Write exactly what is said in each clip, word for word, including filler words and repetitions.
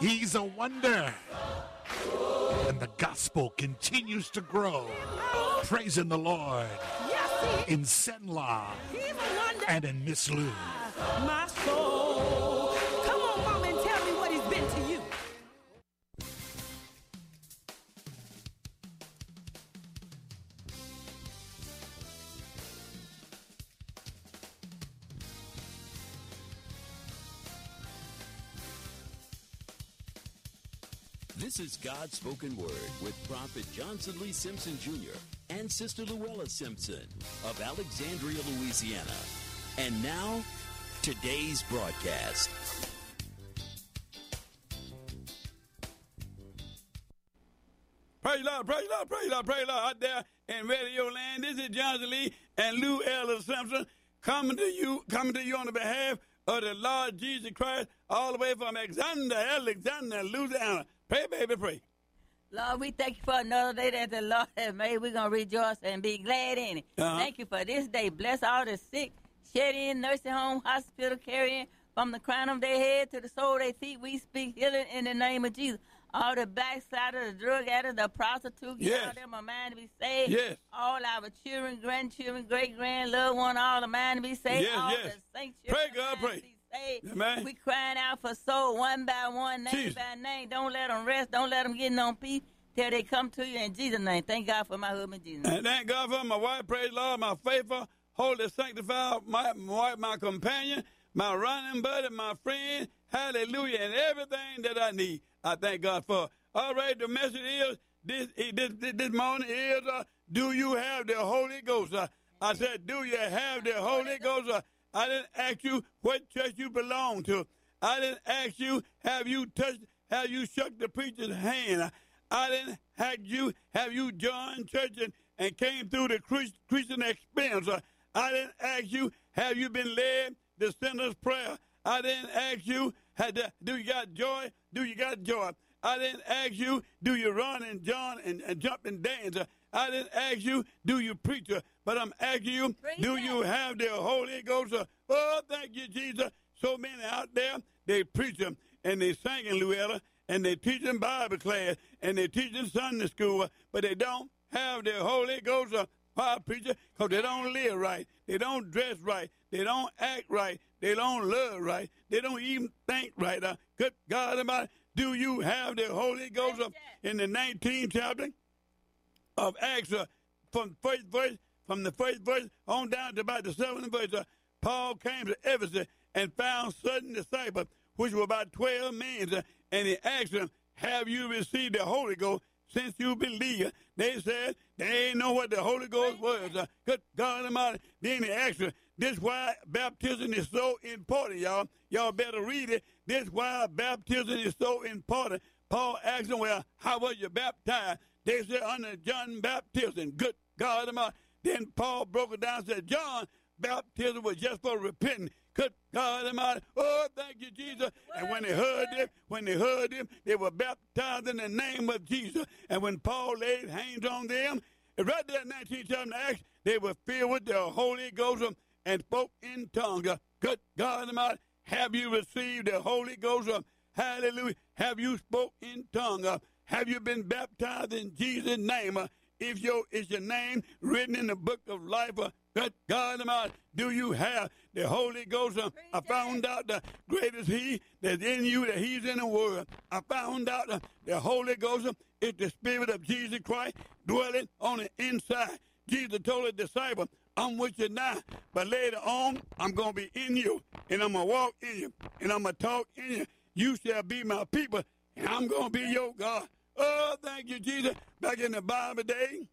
He's a wonder. And the gospel continues to grow. Praising the Lord in Cenla and in Miss Lou. My soul. Come on, Mama, and tell me what he's been to you. This is God's Spoken Word with Prophet Johnson Lee Simpson Junior and Sister Luella Simpson of Alexandria, Louisiana. And now, today's broadcast. Praise Lord, praise Lord, praise Lord, praise Lord out there in Radio Land. This is Johnson Lee and Lou Ella Simpson coming to you, coming to you on the behalf of the Lord Jesus Christ, all the way from Alexander, Alexander, Louisiana. Pray, baby, pray. Lord, we thank you for another day that the Lord has made. We're going to rejoice and be glad in it. Uh-huh. Thank you for this day. Bless all the sick, shed in, nursing home, hospital, carrying from the crown of their head to the sole of their feet. We speak healing in the name of Jesus. All the backsliders, the drug addicts, the prostitutes, yes. all them are mind to be saved. Yes. All our children, grandchildren, great-grand, loved one, all the mind to be saved. Yes, all yes. the saints, pray, God, pray. Amen. We crying out for soul one by one, name Jesus. by name. Don't let them rest. Don't let them get no peace till they come to you in Jesus' name. Thank God for my husband, Jesus. And thank God for my wife, praise Lord, my faithful, holy, sanctified, my, my wife, my companion, my running buddy, my friend, hallelujah, and everything that I need. I thank God for. All right, the message is, this this, this, this morning is, uh, do you have the Holy Ghost? Uh, I said, do you have the Holy Ghost? Uh, I didn't ask you what church you belong to. I didn't ask you, have you touched, have you shook the preacher's hand? I didn't ask you, have you joined church and, and came through the Christian experience? I didn't ask you, have you been led the sinner's prayer? I didn't ask you, had the, do you got joy? Do you got joy? I didn't ask you, do you run and jump and, and jump and dance? I didn't ask you, do you preach? But I'm asking you, Praise do God. you have the Holy Ghost? Oh, thank you, Jesus. So many out there, they preach them, and they sing in Luella, and they teaching Bible class, and they teaching Sunday school, but they don't have the Holy Ghost. Why, preacher? Because they don't live right. They don't dress right. They don't act right. They don't love right. They don't even think right. Uh, good God Almighty, do you have the Holy Ghost? Uh, in the nineteenth chapter of Acts, uh, from first verse, from the first verse on down to about the seventh verse, uh, Paul came to Ephesus and found certain disciples, which were about twelve men, uh, and he asked them, have you received the Holy Ghost since you believe? They said they ain't know what the Holy Ghost was. Uh, good God Almighty. Then he asked them, this why baptism is so important, y'all. Y'all better read it. This why baptism is so important. Paul asked them, well, how was you baptized? They said, under John baptism. Good God Almighty. Then Paul broke it down and said, John baptism was just for repenting. Good God Almighty. Oh, thank you, Jesus. And when they heard him, when they heard him, they were baptized in the name of Jesus. And when Paul laid hands on them, right there in nineteen chapter Acts, they were filled with the Holy Ghost and spoke in tongues. Good God Almighty. Have you received the Holy Ghost? Hallelujah. Have you spoke in tongues? Have you been baptized in Jesus' name? If your is your name written in the book of life, uh, good God Almighty, do you have the Holy Ghost? Uh, I found out the greatest He that's in you, that He's in the world. I found out uh, the Holy Ghost uh, is the Spirit of Jesus Christ dwelling on the inside. Jesus told His disciples, I'm with you now, but later on, I'm going to be in you, and I'm going to walk in you, and I'm going to talk in you. You shall be my people, and I'm going to be your God. Oh, thank you, Jesus. Back in the Bible days,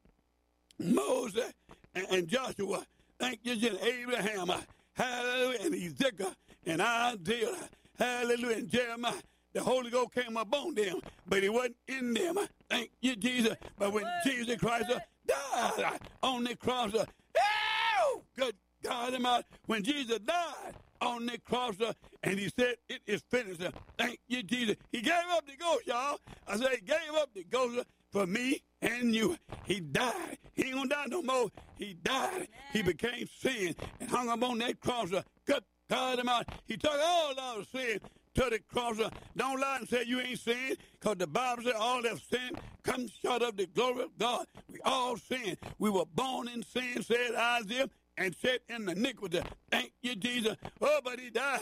Moses and, and Joshua, thank you, Jesus, Abraham, hallelujah, and Ezekiel, and Isaiah, hallelujah, and Jeremiah. The Holy Ghost came upon them, but He wasn't in them. Thank you, Jesus. But when Jesus Christ uh, died on the cross, uh, oh, good God Almighty, when Jesus died on the cross, uh, and He said, it is finished. Uh, thank you, Jesus. He gave up the ghost, y'all. I said, He gave up the ghost uh, for me and you. He died. He ain't gonna die no more. He died. Amen. He became sin and hung up on that cross. Uh, good God Almighty. He took all our sin, to the cross. Uh, don't lie and say you ain't sinned, because the Bible said all that sin comes short of the glory of God. We all sin. We were born in sin, said Isaiah, and set in iniquity. Thank you, Jesus. Oh, but he died.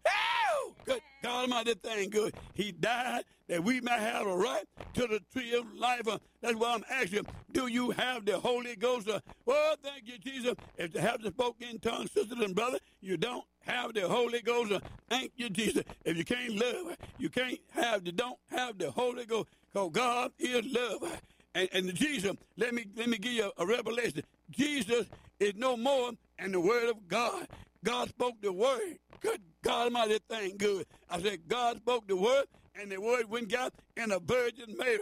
Oh, good God Almighty, that thing good. He died that we might have a right to the tree of life. Uh, that's why I'm asking, do you have the Holy Ghost? Uh, oh, thank you, Jesus. If you have the spoken in tongues, sisters and brothers, you don't have the Holy Ghost. Uh, thank you, Jesus. If you can't love, you can't have the, don't have the Holy Ghost, because God is love. And, and Jesus, let me let me give you a, a revelation. Jesus is no more than the Word of God. God spoke the Word. Good God Almighty, that thing good. I said, God spoke the Word, and the Word went out in a Virgin Mary.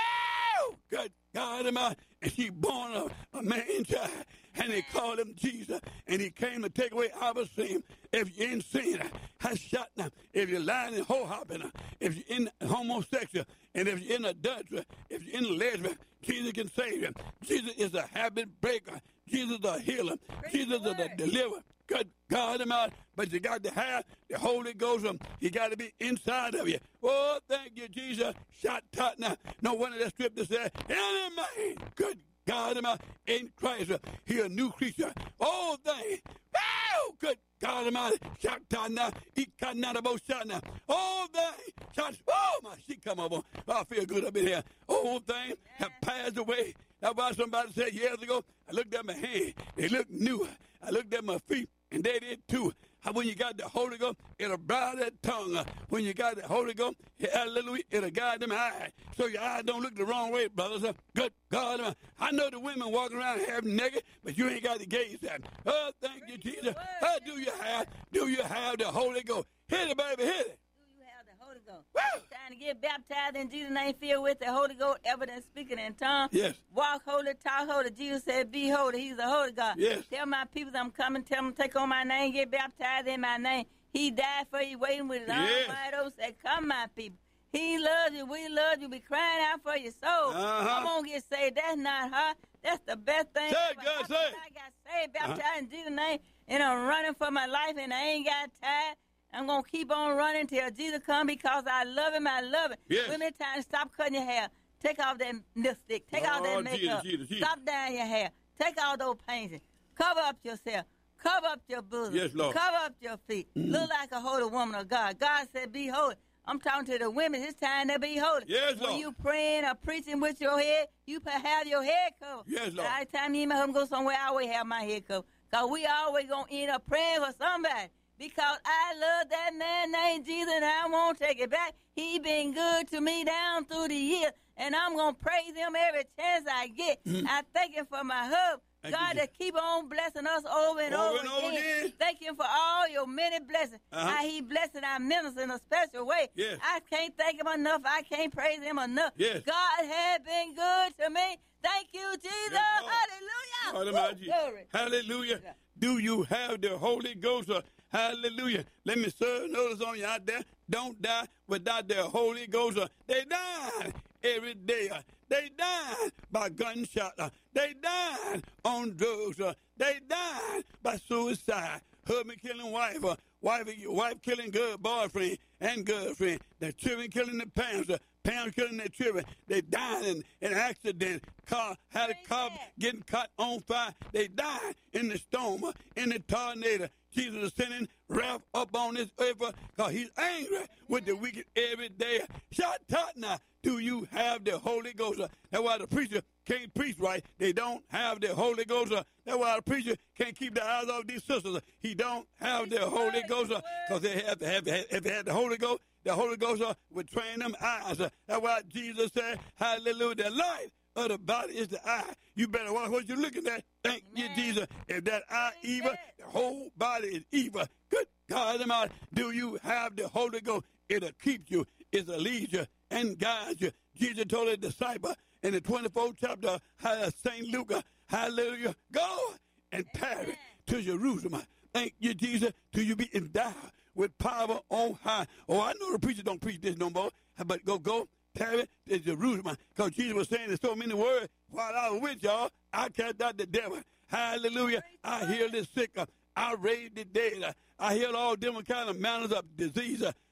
Oh, good God Almighty. And she born a, a man child, and they called him Jesus, and he came to take away our sin. If you're in sin, I shot now. If you're lying and hoe-hopping, if you're in homosexual, and if you're in adultery, if you're in lesbian, Jesus can save you. Jesus is a habit breaker. Jesus is a healer. Praise Jesus is a deliverer. Good God Almighty. But you got to have the Holy Ghost. He got to be inside of you. Oh, thank you, Jesus. Shot tot now. No wonder that scripture said, any man, good God Almighty, in Christ, he a new creature. Oh, thank oh, good God Almighty. Shot tot now. He cut out about shot now. Oh, thank shot. Oh, my shit come up on. I feel good up in here. Oh, thing have passed away. That's why somebody said years ago, I looked at my hand. They looked new. I looked at my feet, and they did too. How when you got the Holy Ghost, it'll bridle that tongue. When you got the Holy Ghost, hallelujah, it'll guide them eyes. So your eyes don't look the wrong way, brothers. Good God. I know the women walking around half naked, but you ain't got to gaze at them. Oh, thank you, Jesus. How do you have, do you have the Holy Ghost? Hit it, baby, hit it. Holy Ghost. Woo! Trying to get baptized in Jesus' name, filled with the Holy Ghost, evidence speaking in tongues. Yes. Walk holy, talk holy. Jesus said, be holy. He's a holy God. Yes. Tell my people I'm coming. Tell them take on my name, get baptized in my name. He died for you, waiting with his Yes. arms wide open. Said, come, my people. He loves you. We love you. We crying out for your soul. Uh-huh. Come on, get saved. That's not hard. That's the best thing. Say it, ever. God, After say it. I got saved, baptized Uh-huh. in Jesus' name, and I'm running for my life, and I ain't got tired. I'm going to keep on running till Jesus come because I love him. I love him. Yes. Women, time stop cutting your hair. Take off that lipstick. Take off Oh, that makeup. Jesus, Jesus, Jesus. Stop dyeing your hair. Take all those paintings. Cover up yourself. Cover up your bosom. Yes, Lord. Cover up your feet. Mm-hmm. Look like a holy woman of God. God said, be holy. I'm talking to the women. It's time to be holy. Yes, when Lord. you praying or preaching with your head, you have your head covered. Yes, Lord. Every time you even go somewhere, I always have my head covered. Because we always going to end up praying for somebody. Because I love that man named Jesus, and I won't take it back. He been good to me down through the years, and I'm going to praise him every chance I get. Mm-hmm. I thank him for my hub. Thank God you, to keep on blessing us over and over, over, and over again. again. Thank him for all your many blessings. Uh-huh. How he blessing our ministers in a special way. Yes. I can't thank him enough. I can't praise him enough. Yes. God has been good to me. Thank you, Jesus. Yes, Hallelujah. Lord. Glory. Hallelujah. Yeah. Do you have the Holy Ghost? Uh, hallelujah. Let me serve notice on you out there. Don't die without the Holy Ghost. Uh, they die every day. Uh, they died by gunshot. Uh, they died on drugs. Uh, they died by suicide. Husband killing wife. Uh, wife, wife killing good boyfriend and girlfriend. The children killing the parents. Uh, parents killing their children. They died in an accident. Car had a car getting caught on fire. They died in the storm, uh, in the tornado. Jesus is sending wrath up on this earth because he's angry with the wicked every day. Shout out now. Do you have the Holy Ghost? That's why the preacher can't preach right. They don't have the Holy Ghost. That's why the preacher can't keep the eyes off these sisters. He don't have the Holy Ghost because they have to have, if they had the Holy Ghost, the Holy Ghost would train them eyes. That's why Jesus said, hallelujah, the light of the body is the eye. You better watch what you're looking at. Thank Amen. You, Jesus. If that eye evil, the whole body is evil. Good God Almighty, do you have the Holy Ghost? It'll keep you. It'll lead you and guide you. Jesus told his disciple in the twenty-fourth chapter of Saint Luke, hallelujah, go and tarry to Jerusalem. Thank you, Jesus, till you be endowed with power on high. Oh, I know the preacher don't preach this no more, but go, go. Tarry to Jerusalem, because Jesus was saying in so many words, while I was with y'all, I cast out the devil. Hallelujah. I healed the sick. I raised the dead. I healed all different kind of manners of disease.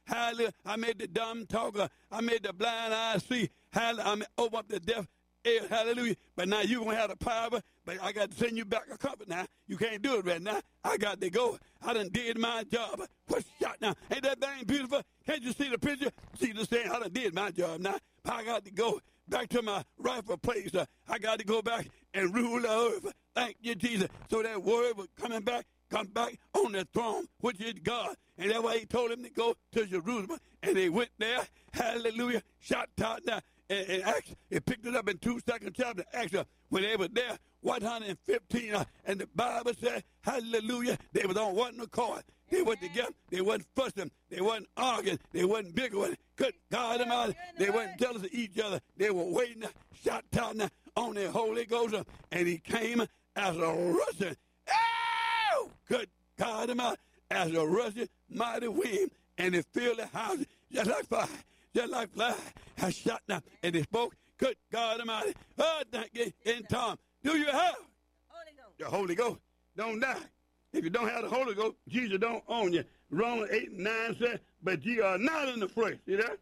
Hallelujah. I made the dumb talk. I made the blind eye see. Hallelujah. I made, open up the deaf ear. Hallelujah. But now you're going to have the power. But I got to send you back a comfort now. You can't do it right now. I got to go. I done did my job. What's shot now? Ain't that thing beautiful? Can't you see the picture? Jesus saying, I done did my job now. I got to go back to my rightful place. Uh, I got to go back and rule the earth. Thank you, Jesus. So that word was coming back, come back on the throne, which is God. And that's why he told him to go to Jerusalem. And they went there. Hallelujah. Shot out there. And, and Acts, it picked it up in two second chapter. Acts, uh, when they were there, one hundred fifteen. Uh, and the Bible said, hallelujah, they was on one accord. They were together. They wasn't fussing. They wasn't arguing. They wasn't bickering. Good God Almighty. They wasn't jealous of each other. They were waiting, uh, shot out uh, on the Holy Ghost. Uh, and he came as a rushing. Oh, good God Almighty. As a rushing mighty wind. And it filled the house just like fire. Just like fire. I shot now. And they spoke. Good God Almighty. Oh, thank you. In time. Do you have Holy Ghost? the Holy Ghost? Don't die. If you don't have the Holy Ghost, Jesus don't own you. Romans eight and nine says, but ye are not in the flesh. See that?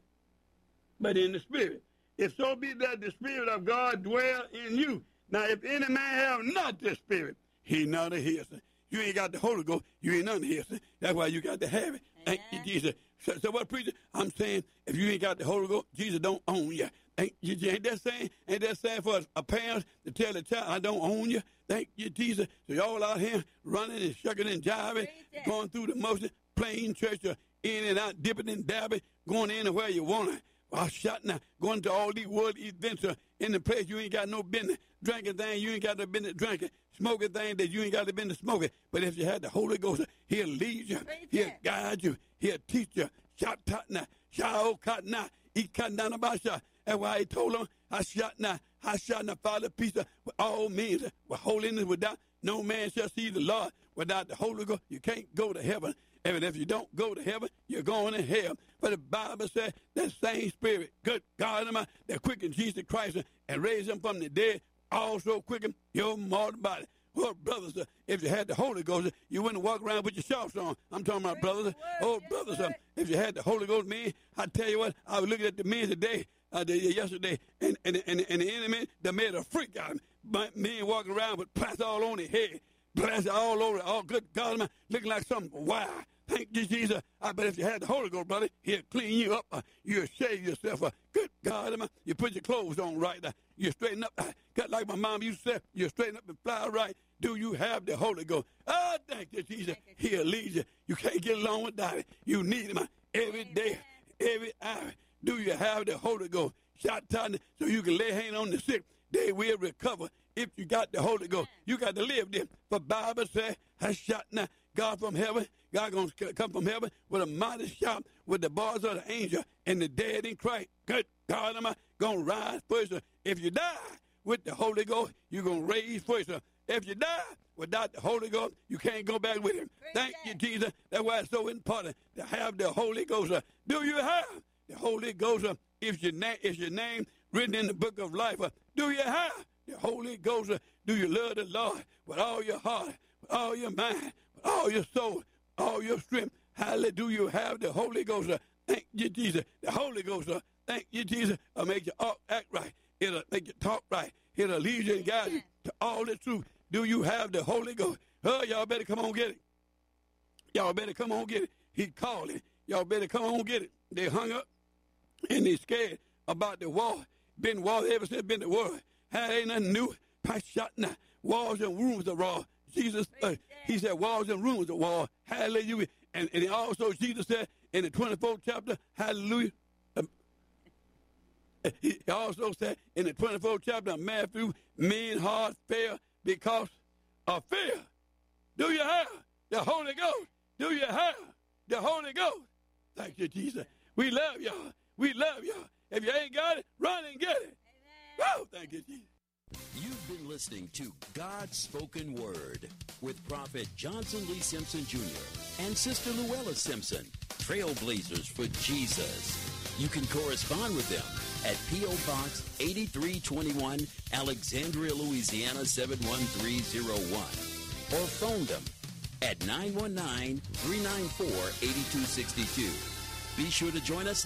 But in the Spirit. If so be that the Spirit of God dwell in you. Now, if any man have not the Spirit, he not a his. You ain't got the Holy Ghost. You ain't none of his. That's why you got to have it. Thank you, Jesus. So, so what, preacher? I'm saying, if you ain't got the Holy Ghost, Jesus don't own you. Ain't, you, ain't that saying? Ain't that saying for a, a parent to tell the child, I don't own you? Thank you, Jesus. So y'all out here running and shucking and jiving, going through the motion, playing church, or in and out, dipping and dabbing, going anywhere you want to. While shouting out, going to all these world events uh, in the place you ain't got no business. Drinking thing you ain't got no business drinking. Smoking thing that you ain't got no business smoking. But if you had the Holy Ghost, he'll lead you. He'll guide you. He'll teach you. Shout out now. Shout out now. He cut down about shot. That's why he told them, I shot now. I shot now, Father, peace with all men. With holiness without, no man shall see the Lord. Without the Holy Ghost, you can't go to heaven. And if you don't go to heaven, you're going to hell. But the Bible said that same Spirit, good God Almighty, that quickened Jesus Christ and raised him from the dead, also quicken your mortal body. Well, brothers, uh, if you had the Holy Ghost, uh, you wouldn't walk around with your shorts on. I'm talking about brothers. Oh, brothers, uh, if you had the Holy Ghost, man, I tell you what, I was looking at the men today, uh, the, yesterday, and, and, and, and the enemy, they made a freak out of me. Men walking around with plaster all on their head, plaster all over, all good God, man, looking like something wild. Thank you, Jesus. I bet if you had the Holy Ghost, brother, he'll clean you up. Uh, you'll shave yourself. Uh, good God, man. You put your clothes on right. Uh, you straighten up. Uh, got like my mom used to say, you straighten up and fly right. Do you have the Holy Ghost? Oh, thank you, Jesus. He'll lead you. You can't get along without it. You need him uh, every day, every hour. Do you have the Holy Ghost? Shout out so you can lay hand on the sick. They will recover if you got the Holy Ghost. You got to live there. For Bible says, I shot now. God from heaven, God going to come from heaven with a mighty shout with the bars of the angel and the dead in Christ. Good God, am I going to rise first? If you die with the Holy Ghost, you're going to raise first. If you die without the Holy Ghost, you can't go back with him. Thank you, Jesus. That's why it's so important to have the Holy Ghost. Do you have the Holy Ghost? Is your name, is your name written in the book of life? Do you have the Holy Ghost? Do you love the Lord with all your heart, with all your mind, all your soul, all your strength? Hallelujah. Do you have the Holy Ghost? Uh, thank you, Jesus. The Holy Ghost, uh, thank you, Jesus. It'll make you act right. It'll make you talk right. It'll lead you and guide you to all the truth. Do you have the Holy Ghost? Oh, y'all better come on get it. Y'all better come on get it. He calling. Y'all better come on get it. They hung up and they scared about the war. Been war ever since been the world. Had ain't nothing new. Past shot now. Walls and rooms are raw. Jesus, uh, he said, walls and rooms of war. Hallelujah. And, and also Jesus said in the twenty-fourth chapter, hallelujah. Um, he also said in the twenty-fourth chapter of Matthew, men heart fail because of fear. Do you have the Holy Ghost? Do you have the Holy Ghost? Thank you, Jesus. We love y'all. We love y'all. If you ain't got it, run and get it. Woo, thank you, Jesus. You've been listening to God's Spoken Word with Prophet Johnson Lee Simpson Junior and Sister Luella Simpson, trailblazers for Jesus. You can correspond with them at P O. Box eighty-three twenty-one, Alexandria, Louisiana seven one three zero one, or phone them at nine one nine, three nine four, eight two six two. Be sure to join us